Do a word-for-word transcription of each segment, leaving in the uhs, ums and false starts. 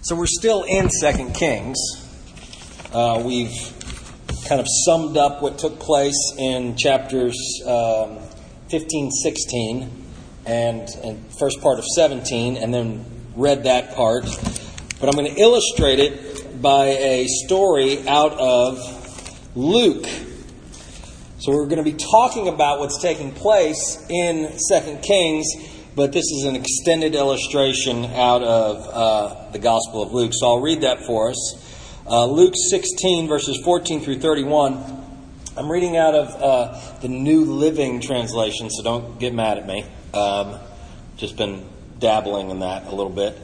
So we're still in Second Kings. Uh, we've kind of summed up what took place in chapters um, fifteen, sixteen, and, and first part of seventeen, and then read that part. But I'm going to illustrate it by a story out of Luke. So we're going to be talking about what's taking place in Second Kings, but this is an extended illustration out of uh, the Gospel of Luke. So I'll read that for us. Uh, Luke sixteen, verses fourteen through thirty-one. I'm reading out of uh, the New Living Translation, so don't get mad at me. Um, just been dabbling in that a little bit.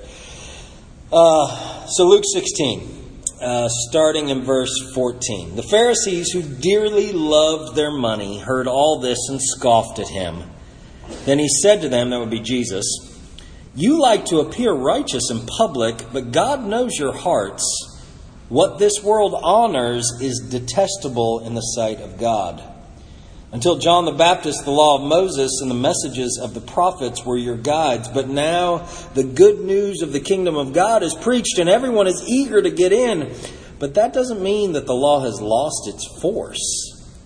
Uh, so Luke sixteen, uh, starting in verse fourteen. The Pharisees, who dearly loved their money, heard all this and scoffed at him. Then he said to them, that would be Jesus, "You like to appear righteous in public, but God knows your hearts. What this world honors is detestable in the sight of God. Until John the Baptist, the law of Moses and the messages of the prophets were your guides. But now the good news of the kingdom of God is preached and everyone is eager to get in. But that doesn't mean that the law has lost its force.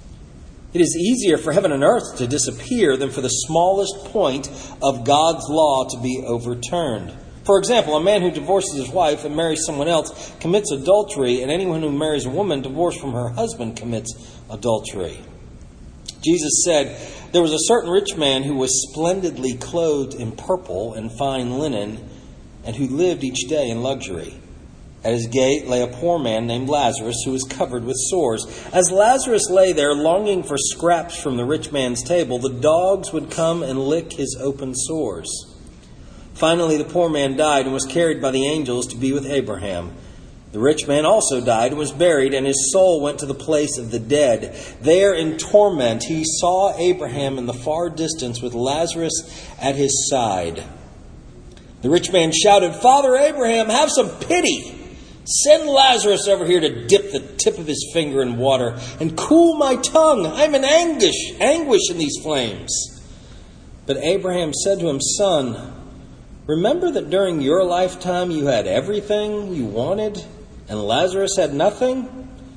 It is easier for heaven and earth to disappear than for the smallest point of God's law to be overturned. For example, a man who divorces his wife and marries someone else commits adultery, and anyone who marries a woman divorced from her husband commits adultery." Jesus said, "There was a certain rich man who was splendidly clothed in purple and fine linen, and who lived each day in luxury. At his gate lay a poor man named Lazarus, who was covered with sores. As Lazarus lay there longing for scraps from the rich man's table, the dogs would come and lick his open sores. Finally, the poor man died and was carried by the angels to be with Abraham. The rich man also died and was buried, and his soul went to the place of the dead. There in torment he saw Abraham in the far distance with Lazarus at his side. The rich man shouted, 'Father Abraham, have some pity! Send Lazarus over here to dip the tip of his finger in water and cool my tongue. I'm in anguish, anguish in these flames.' But Abraham said to him, 'Son, remember that during your lifetime you had everything you wanted, and Lazarus had nothing?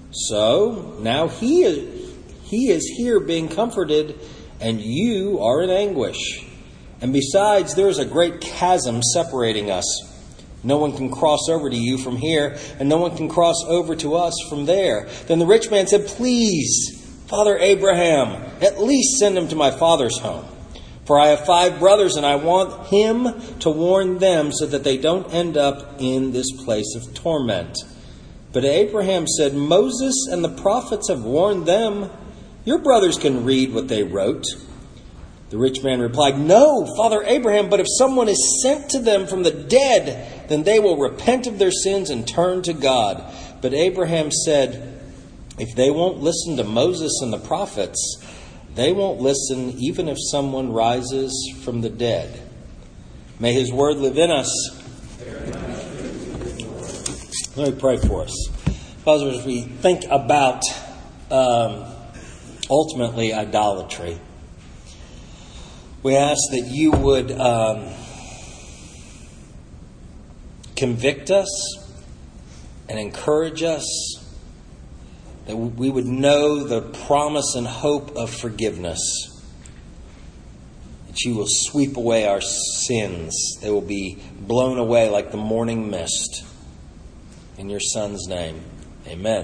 So now he is, he is here being comforted, and you are in anguish. And besides, there is a great chasm separating us. No one can cross over to you from here, and no one can cross over to us from there.' Then the rich man said, 'Please, Father Abraham, at least send him to my father's home. For I have five brothers, and I want him to warn them so that they don't end up in this place of torment.' But Abraham said, 'Moses and the prophets have warned them. Your brothers can read what they wrote.' The rich man replied, 'No, Father Abraham, but if someone is sent to them from the dead, then they will repent of their sins and turn to God.' But Abraham said, 'If they won't listen to Moses and the prophets, they won't listen even if someone rises from the dead.'" May his word live in us. Let me pray for us. Father, as we think about um, ultimately idolatry, we ask that you would um, convict us and encourage us, that we would know the promise and hope of forgiveness, that you will sweep away our sins. They will be blown away like the morning mist. In your Son's name, amen.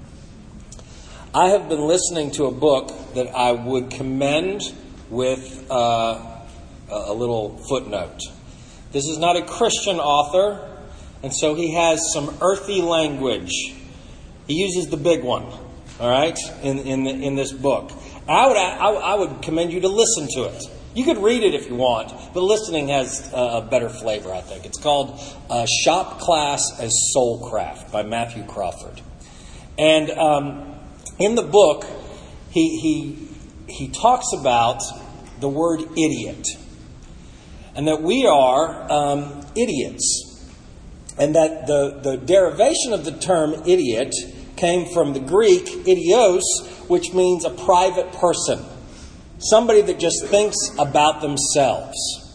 I have been listening to a book that I would commend with uh, a little footnote. This is not a Christian author, and so he has some earthy language. He uses the big one, all right, in in, the, in this book. I would I, I would commend you to listen to it. You could read it if you want, but listening has a better flavor, I think. It's called uh, Shop Class as Soulcraft by Matthew Crawford. And um, in the book, he he he talks about the word idiot, and that we are um, idiots, and that the, the derivation of the term idiot came from the Greek idios, which means a private person. Somebody that just thinks about themselves.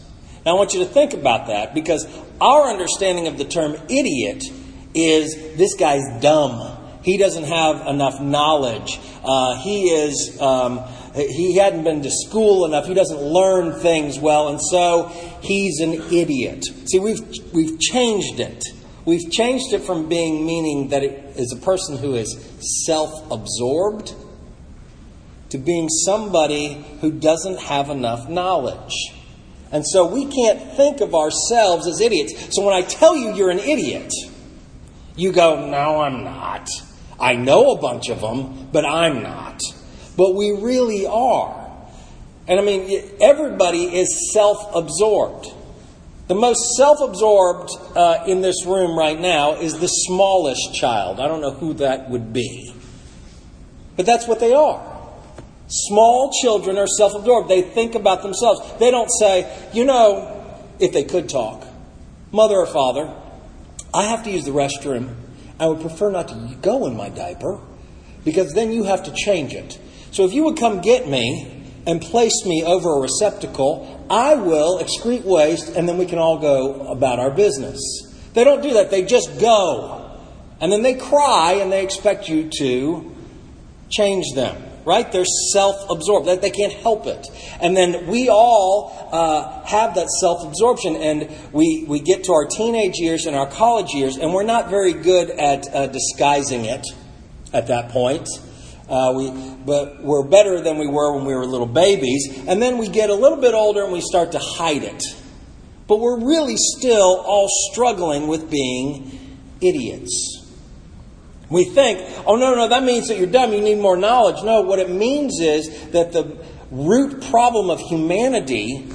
Now I want you to think about that, because our understanding of the term idiot is this guy's dumb. He doesn't have enough knowledge. Uh, he is um, he hadn't been to school enough. He doesn't learn things well, and so he's an idiot. See, we've we've changed it. We've changed it from being meaning that it is a person who is self-absorbed to being somebody who doesn't have enough knowledge. And so we can't think of ourselves as idiots. So when I tell you you're an idiot, you go, no, I'm not. I know a bunch of them, but I'm not. But we really are. And I mean, everybody is self-absorbed. The most self-absorbed uh, in this room right now is the smallest child. I don't know who that would be. But that's what they are. Small children are self-absorbed. They think about themselves. They don't say, you know, if they could talk, Mother or Father, I have to use the restroom. I would prefer not to go in my diaper, because then you have to change it. So if you would come get me and place me over a receptacle, I will excrete waste, and then we can all go about our business. They don't do that. They just go. And then they cry, and they expect you to change them. Right? They're self-absorbed. They can't help it. And then we all uh, have that self-absorption, and we, we get to our teenage years and our college years, and we're not very good at uh, disguising it at that point. Uh, we, but we're better than we were when we were little babies. And then we get a little bit older and we start to hide it. But we're really still all struggling with being idiots. We think, oh, no, no, that means that you're dumb. You need more knowledge. No, what it means is that the root problem of humanity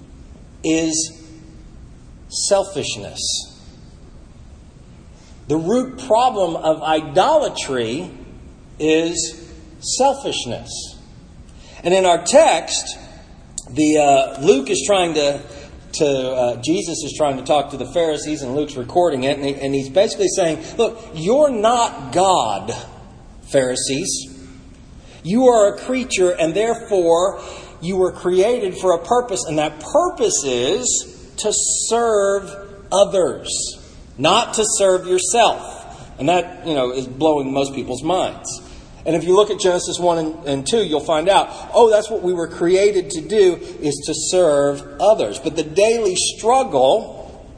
is selfishness. The root problem of idolatry is selfishness. And in our text, the uh, Luke is trying to, to uh, Jesus is trying to talk to the Pharisees, and Luke's recording it, and, he, and he's basically saying, look, you're not God, Pharisees. You are a creature, and therefore you were created for a purpose, and that purpose is to serve others, not to serve yourself. And that, you know, is blowing most people's minds. And if you look at Genesis one and, and two, you'll find out, oh, that's what we were created to do, is to serve others. But the daily struggle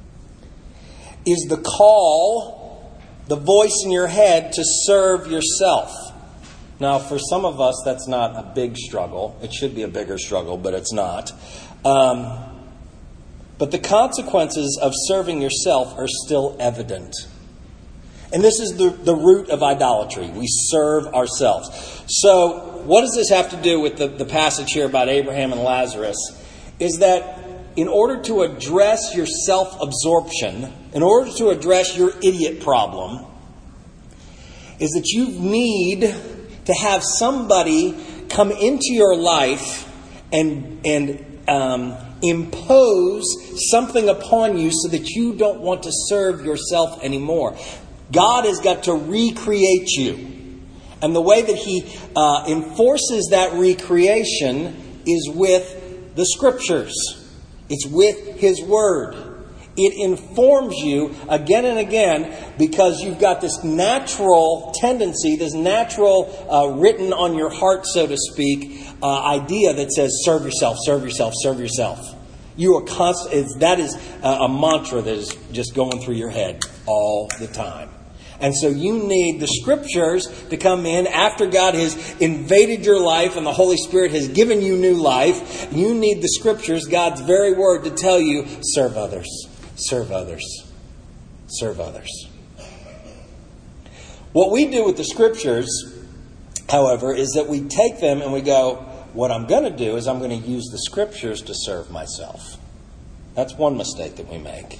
is the call, the voice in your head to serve yourself. Now, for some of us, that's not a big struggle. It should be a bigger struggle, but it's not. Um, but the consequences of serving yourself are still evident. And this is the, the root of idolatry. We serve ourselves. So what does this have to do with the, the passage here about Abraham and Lazarus? Is that in order to address your self-absorption, in order to address your idiot problem, is that you need to have somebody come into your life and, and um, impose something upon you so that you don't want to serve yourself anymore. God has got to recreate you. And the way that He uh, enforces that recreation is with the Scriptures. It's with His Word. It informs you again and again because you've got this natural tendency, this natural uh, written on your heart, so to speak, uh, idea that says, serve yourself, serve yourself, serve yourself. You are constant. That is a, a mantra that is just going through your head all the time. And so you need the Scriptures to come in after God has invaded your life and the Holy Spirit has given you new life. You need the Scriptures, God's very Word, to tell you, serve others, serve others, serve others. What we do with the Scriptures, however, is that we take them and we go, what I'm going to do is I'm going to use the Scriptures to serve myself. That's one mistake that we make.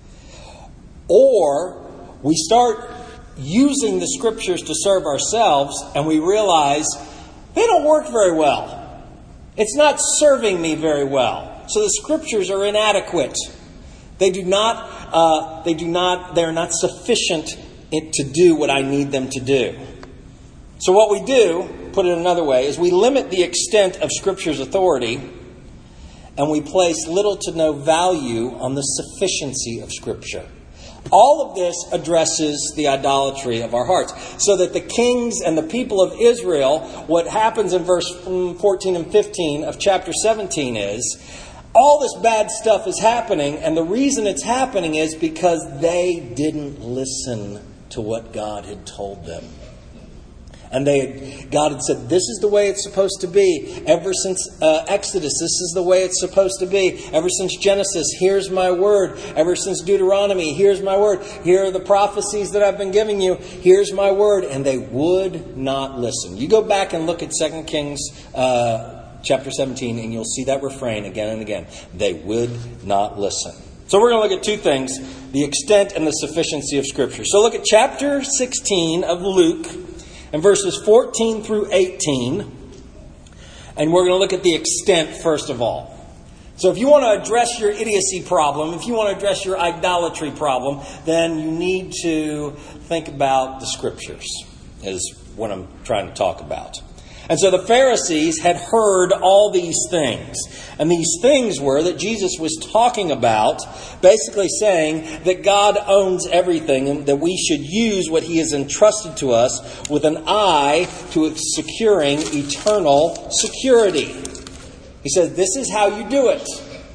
Or we start using the Scriptures to serve ourselves, and we realize they don't work very well. It's not serving me very well. So the Scriptures are inadequate. They do not. Uh, they do not. They are not sufficient to do what I need them to do. So what we do, put it another way, is we limit the extent of Scripture's authority, and we place little to no value on the sufficiency of Scripture. All of this addresses the idolatry of our hearts. So that the kings and the people of Israel, what happens in verse fourteen and fifteen of chapter seventeen is, all this bad stuff is happening, and the reason it's happening is because they didn't listen to what God had told them. And they, God had said, this is the way it's supposed to be. Ever since uh, Exodus, this is the way it's supposed to be. Ever since Genesis, here's my word. Ever since Deuteronomy, here's my word. Here are the prophecies that I've been giving you. Here's my word. And they would not listen. You go back and look at Second Kings uh, chapter seventeen, and you'll see that refrain again and again. They would not listen. So we're going to look at two things, the extent and the sufficiency of Scripture. So look at chapter sixteen of Luke, and verses fourteen through eighteen. And we're going to look at the extent first of all. So if you want to address your idiocy problem, if you want to address your idolatry problem, then you need to think about the Scriptures, is what I'm trying to talk about. And so the Pharisees had heard all these things. And these things were that Jesus was talking about, basically saying that God owns everything and that we should use what He has entrusted to us with an eye to securing eternal security. He says, this is how you do it.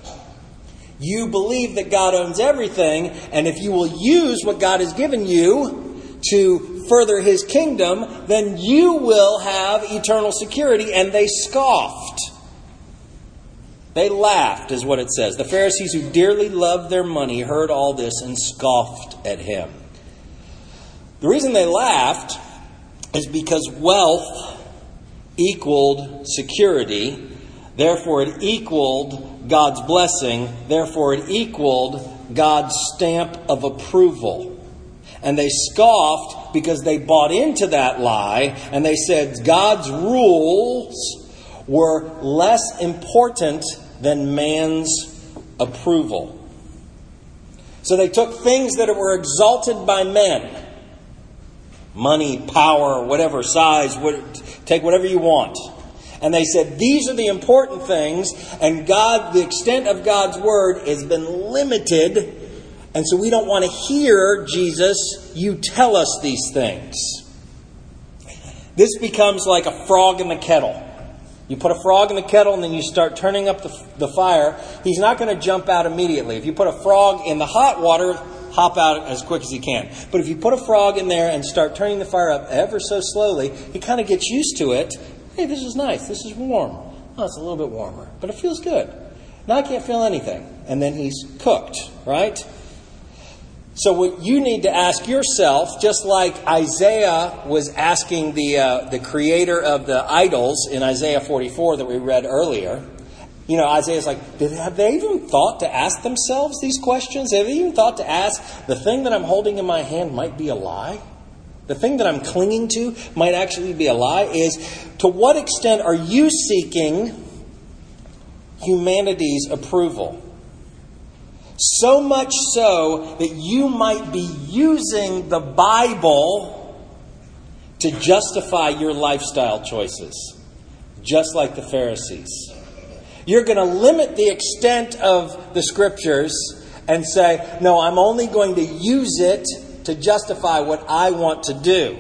You believe that God owns everything, and if you will use what God has given you to further His kingdom, then you will have eternal security. And they scoffed. They laughed, is what it says. The Pharisees who dearly loved their money heard all this and scoffed at Him. The reason they laughed is because wealth equaled security. Therefore, it equaled God's blessing. Therefore, it equaled God's stamp of approval. And they scoffed because they bought into that lie, and they said God's rules were less important than man's approval. So they took things that were exalted by men, money, power, whatever size, take whatever you want. And they said, these are the important things, and God, the extent of God's word has been limited. And so we don't want to hear, Jesus, you tell us these things. This becomes like a frog in the kettle. You put a frog in the kettle and then you start turning up the, the fire. He's not going to jump out immediately. If you put a frog in the hot water, hop out as quick as he can. But if you put a frog in there and start turning the fire up ever so slowly, he kind of gets used to it. Hey, this is nice. This is warm. Oh, it's a little bit warmer, but it feels good. Now I can't feel anything. And then he's cooked, right? So what you need to ask yourself, just like Isaiah was asking the uh, the creator of the idols in Isaiah forty-four that we read earlier, you know, Isaiah's like, Did, have they even thought to ask themselves these questions? Have they even thought to ask, the thing that I'm holding in my hand might be a lie? The thing that I'm clinging to might actually be a lie? Is, to what extent are you seeking humanity's approval? So much so that you might be using the Bible to justify your lifestyle choices, just like the Pharisees. You're going to limit the extent of the Scriptures and say, no, I'm only going to use it to justify what I want to do.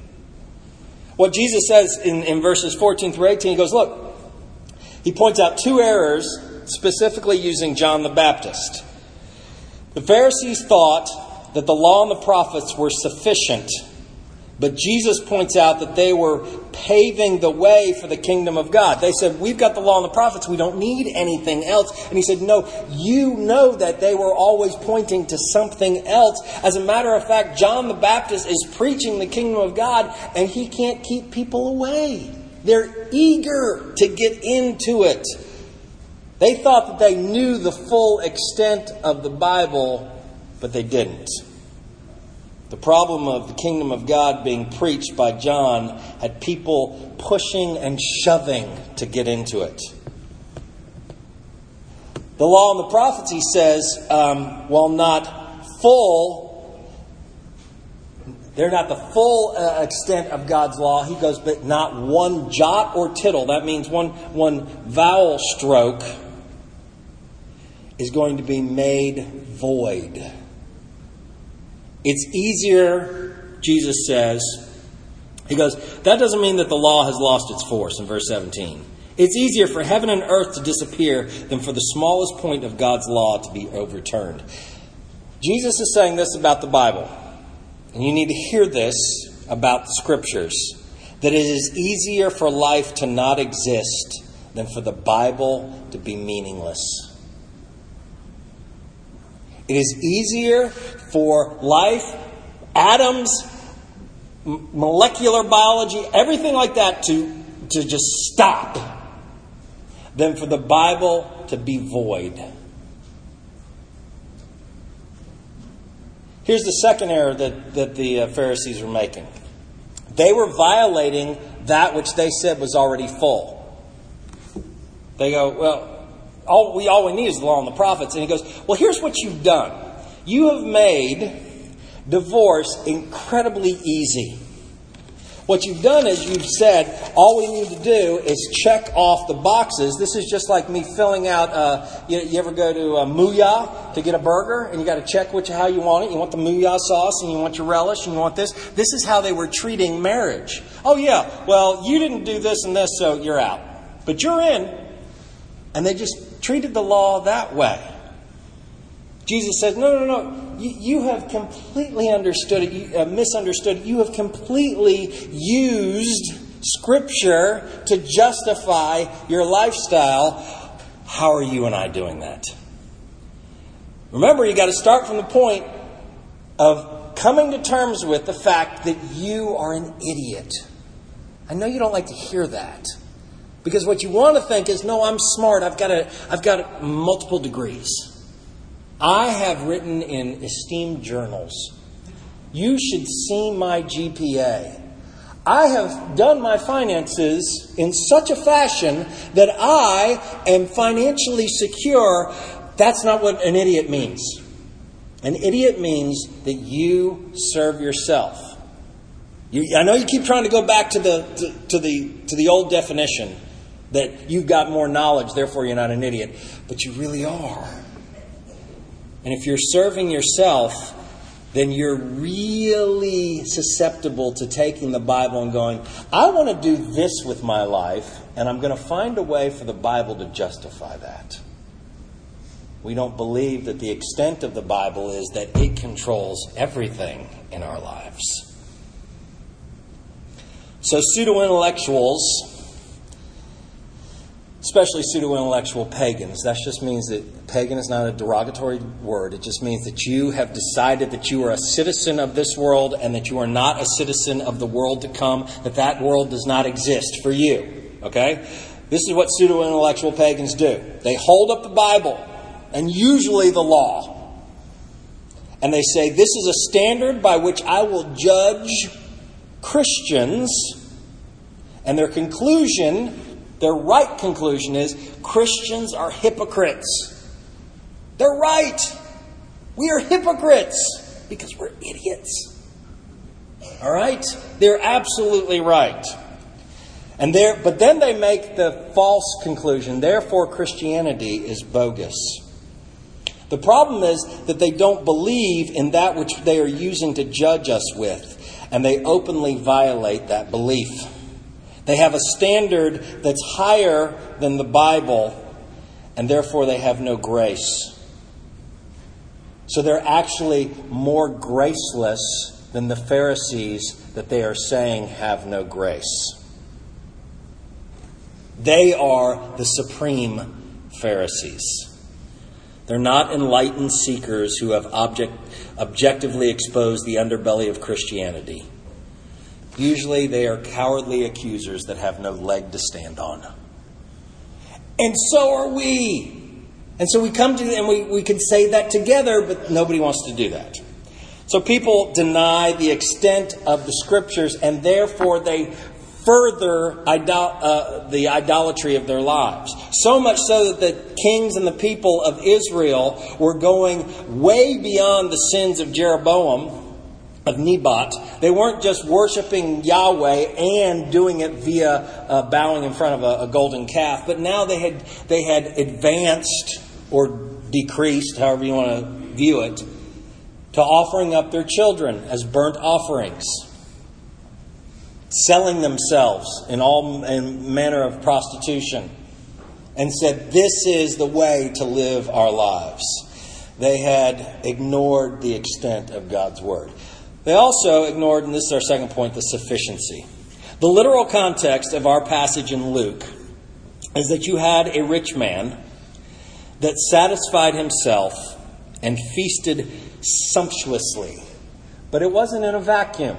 What Jesus says in, in verses fourteen through eighteen, he goes, look, he points out two errors, specifically using John the Baptist. The Pharisees thought that the law and the prophets were sufficient, but Jesus points out that they were paving the way for the kingdom of God. They said, we've got the law and the prophets, we don't need anything else. And he said, no, you know that they were always pointing to something else. As a matter of fact, John the Baptist is preaching the kingdom of God, and he can't keep people away. They're eager to get into it. They thought that they knew the full extent of the Bible, but they didn't. The problem of the kingdom of God being preached by John had people pushing and shoving to get into it. The law and the prophets, he says, um, while not full, they're not the full uh, extent of God's law. He goes, but not one jot or tittle. That means one, one vowel stroke is going to be made void. It's easier, Jesus says, he goes, that doesn't mean that the law has lost its force in verse seventeen. It's easier for heaven and earth to disappear than for the smallest point of God's law to be overturned. Jesus is saying this about the Bible. And you need to hear this about the Scriptures. That it is easier for life to not exist than for the Bible to be meaningless. It is easier for life, atoms, m- molecular biology, everything like that to, to just stop than for the Bible to be void. Here's the second error that, that the uh, Pharisees were making. They were violating that which they said was already full. They go, well, all we, all we need is the law and the prophets. And he goes, well, here's what you've done. You have made divorce incredibly easy. What you've done is you've said, all we need to do is check off the boxes. This is just like me filling out, uh, you, you ever go to a Mooyah to get a burger, and you got to check which how you want it. You want the Mooyah sauce, and you want your relish, and you want this. This is how they were treating marriage. Oh yeah, well, you didn't do this and this, so you're out. But you're in. And they just treated the law that way. Jesus says, no, no, no. You, you have completely understood it, you, uh, misunderstood it. You have completely used Scripture to justify your lifestyle. How are you and I doing that? Remember, you got to start from the point of coming to terms with the fact that you are an idiot. I know you don't like to hear that. Because what you want to think is, no, I'm smart. I've got a, I've got multiple degrees. I have written in esteemed journals. You should see my G P A. I have done my finances in such a fashion that I am financially secure. That's not what an idiot means. An idiot means that you serve yourself. You, I know you keep trying to go back to the to, to the to the old definition that you've got more knowledge, therefore you're not an idiot, but you really are. And if you're serving yourself, then you're really susceptible to taking the Bible and going, I want to do this with my life, and I'm going to find a way for the Bible to justify that. We don't believe that the extent of the Bible is that it controls everything in our lives. So pseudo-intellectuals, especially pseudo-intellectual pagans. That just means that pagan is not a derogatory word. It just means that you have decided that you are a citizen of this world and that you are not a citizen of the world to come, that that world does not exist for you. Okay? This is what pseudo-intellectual pagans do. They hold up the Bible, and usually the law, and they say, this is a standard by which I will judge Christians, and their conclusion, their right conclusion is Christians are hypocrites. They're right. We are hypocrites because we're idiots. All right? They're absolutely right. And there, but then they make the false conclusion, therefore Christianity is bogus. The problem is that they don't believe in that which they are using to judge us with, and they openly violate that belief. They have a standard that's higher than the Bible, and therefore they have no grace. So they're actually more graceless than the Pharisees that they are saying have no grace. They are the supreme Pharisees. They're not enlightened seekers who have object, objectively exposed the underbelly of Christianity. Usually they are cowardly accusers that have no leg to stand on. And so are we. And so we come to, and we, we can say that together, but nobody wants to do that. So people deny the extent of the Scriptures, and therefore they further idol, uh, the idolatry of their lives. So much so that the kings and the people of Israel were going way beyond the sins of Jeroboam, of Nebat. They weren't just worshiping Yahweh and doing it via uh, bowing in front of a, a golden calf, but now they had they had advanced or decreased, however you want to view it, to offering up their children as burnt offerings, selling themselves in all in manner of prostitution, and said, this is the way to live our lives. They had ignored the extent of God's word. They also ignored, and this is our second point, the sufficiency. The literal context of our passage in Luke is that you had a rich man that satisfied himself and feasted sumptuously. But it wasn't in a vacuum.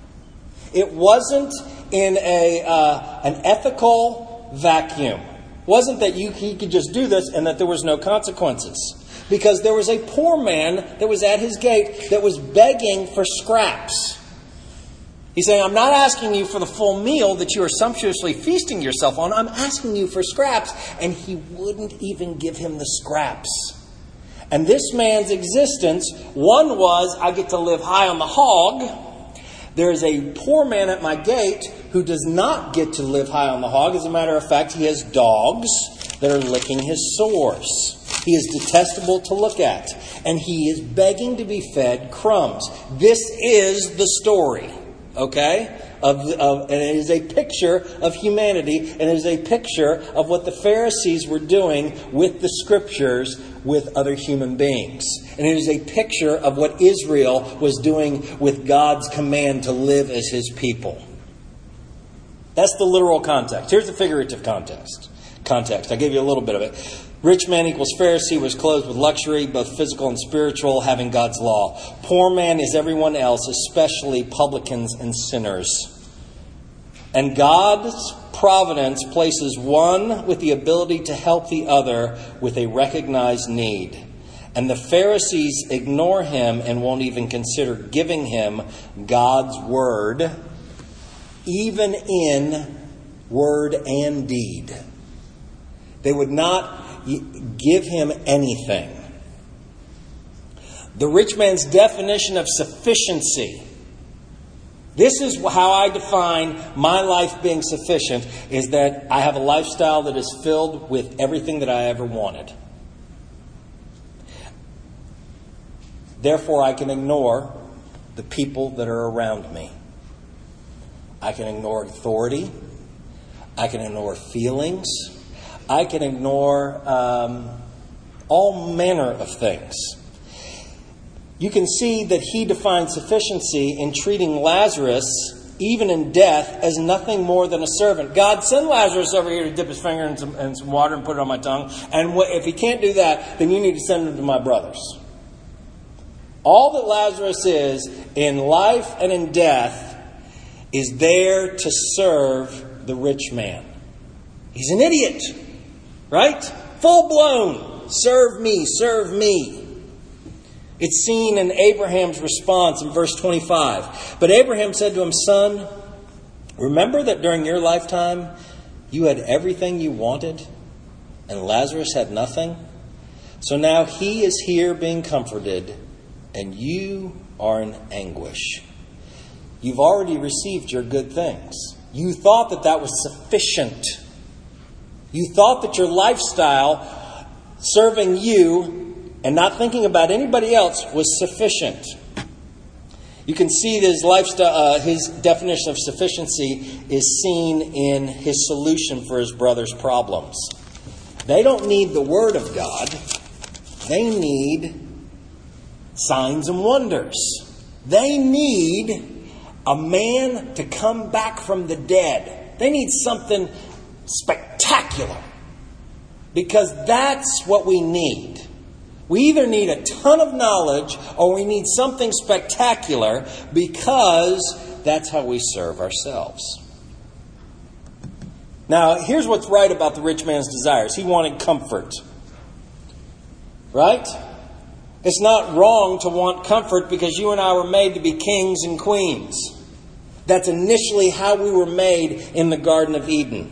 It wasn't in a uh, an ethical vacuum. It wasn't that you he could just do this and that there was no consequences. Because there was a poor man that was at his gate that was begging for scraps. He's saying, I'm not asking you for the full meal that you are sumptuously feasting yourself on. I'm asking you for scraps. And he wouldn't even give him the scraps. And this man's existence, one was, I get to live high on the hog. There is a poor man at my gate who does not get to live high on the hog. As a matter of fact, he has dogs that are licking his sores. He is detestable to look at. And he is begging to be fed crumbs. This is the story, okay? Of, of, and it is a picture of humanity. And it is a picture of what the Pharisees were doing with the Scriptures with other human beings. And it is a picture of what Israel was doing with God's command to live as His people. That's the literal context. Here's the figurative context. Context. I gave you a little bit of it. Rich man equals Pharisee, was clothed with luxury, both physical and spiritual, having God's law. Poor man is everyone else, especially publicans and sinners. And God's providence places one with the ability to help the other with a recognized need. And the Pharisees ignore him and won't even consider giving him God's word, even in word and deed. They would not give him anything. The rich man's definition of sufficiency. This is how I define my life being sufficient, is that I have a lifestyle that is filled with everything that I ever wanted. Therefore, I can ignore the people that are around me. I can ignore authority. I can ignore feelings. I can ignore um, all manner of things. You can see that he defines sufficiency in treating Lazarus, even in death, as nothing more than a servant. God, send Lazarus over here to dip his finger in some, in some water and put it on my tongue. And if he can't do that, then you need to send him to my brothers. All that Lazarus is in life and in death is there to serve the rich man. He's an idiot. Right? Full blown. Serve me, serve me. It's seen in Abraham's response in verse twenty-five. But Abraham said to him, Son, remember that during your lifetime you had everything you wanted and Lazarus had nothing. So now he is here being comforted and you are in anguish. You've already received your good things. You thought that that was sufficient. You thought that your lifestyle, serving you and not thinking about anybody else, was sufficient. You can see that his lifestyle, uh, his definition of sufficiency is seen in his solution for his brother's problems. They don't need the Word of God. They need signs and wonders. They need a man to come back from the dead. They need something spectacular. Because that's what we need. We either need a ton of knowledge or we need something spectacular, because that's how we serve ourselves. Now, here's what's right about the rich man's desires. He wanted comfort. Right? It's not wrong to want comfort, because you and I were made to be kings and queens. That's initially how we were made in the Garden of Eden.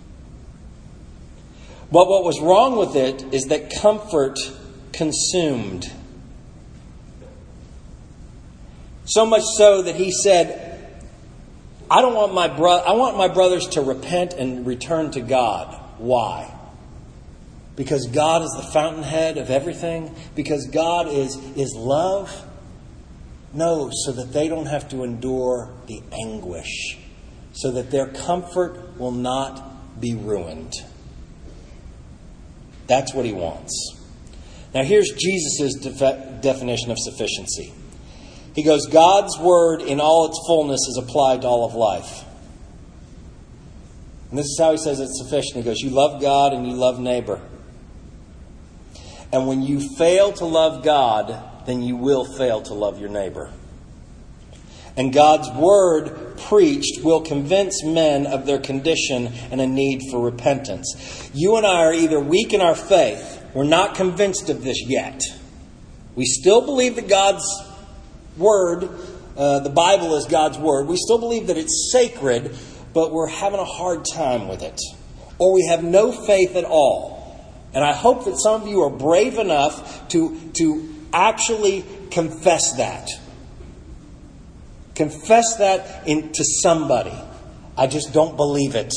But what was wrong with it is that comfort consumed. So much so that he said, I don't want my bro- I want my brothers to repent and return to God. Why? Because God is the fountainhead of everything? Because God is, is love? No, so that they don't have to endure the anguish. So that their comfort will not be ruined. That's what he wants. Now here's Jesus' def- definition of sufficiency. He goes, God's word in all its fullness is applied to all of life. And this is how he says it's sufficient. He goes, you love God and you love neighbor. And when you fail to love God, then you will fail to love your neighbor. And God's word preached will convince men of their condition and a need for repentance. You and I are either weak in our faith. We're not convinced of this yet. We still believe that God's word, uh, the Bible is God's word. We still believe that it's sacred, but we're having a hard time with it. Or we have no faith at all. And I hope that some of you are brave enough to, to actually confess that. Confess that in, to somebody. I just don't believe it.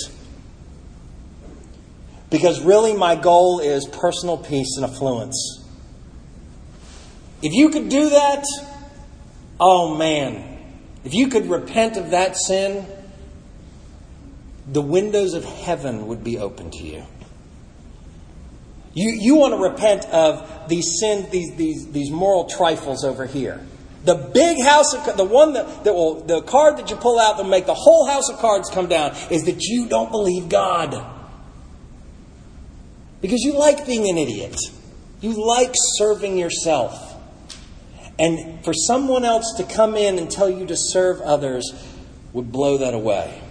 Because really my goal is personal peace and affluence. If you could do that, oh man, if you could repent of that sin, the windows of heaven would be open to you. You you want to repent of these sins, these these these moral trifles over here. The big house of the one that, that will the card that you pull out that will make the whole house of cards come down is that you don't believe God. Because you like being an idiot. You like serving yourself. And for someone else to come in and tell you to serve others would blow that away.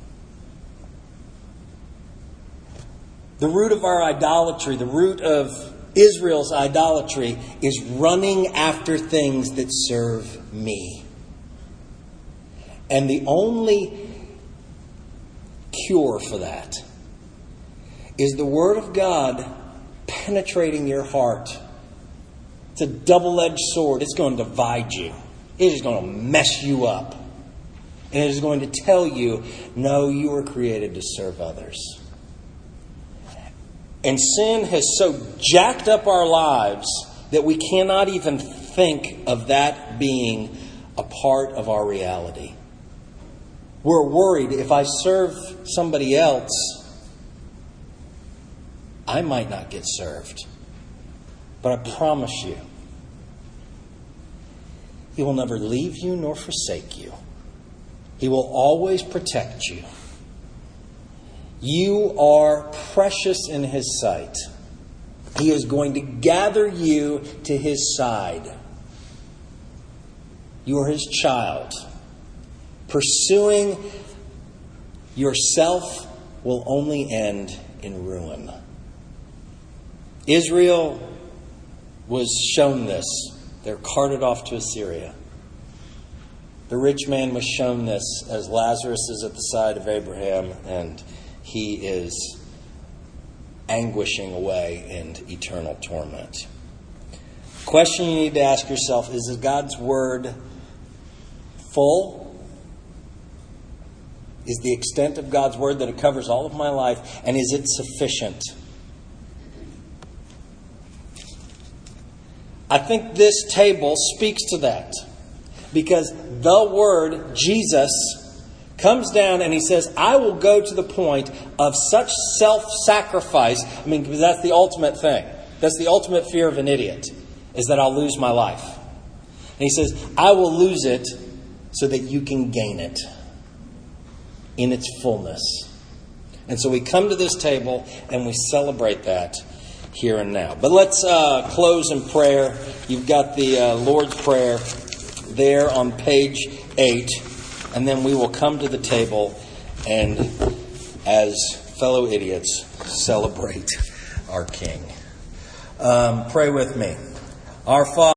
The root of our idolatry, the root of Israel's idolatry is running after things that serve me. And the only cure for that is the Word of God penetrating your heart. It's a double-edged sword. It's going to divide you. It is going to mess you up. And it is going to tell you, no, you were created to serve others. And sin has so jacked up our lives that we cannot even think of that being a part of our reality. We're worried if I serve somebody else, I might not get served. But I promise you, He will never leave you nor forsake you. He will always protect you. You are precious in His sight. He is going to gather you to His side. You are His child. Pursuing yourself will only end in ruin. Israel was shown this. They're carted off to Assyria. The rich man was shown this as Lazarus is at the side of Abraham and he is anguishing away in eternal torment. The question you need to ask yourself is, is God's Word full? Is the extent of God's Word that it covers all of my life? And is it sufficient? I think this table speaks to that. Because the Word, Jesus, comes down and He says, I will go to the point of such self-sacrifice. I mean, because that's the ultimate thing. That's the ultimate fear of an idiot, is that I'll lose my life. And He says, I will lose it so that you can gain it in its fullness. And so we come to this table and we celebrate that here and now. But let's uh, close in prayer. You've got the uh, Lord's Prayer there on page eight. And then we will come to the table and, as fellow idiots, celebrate our King. Um, pray with me. Our Father.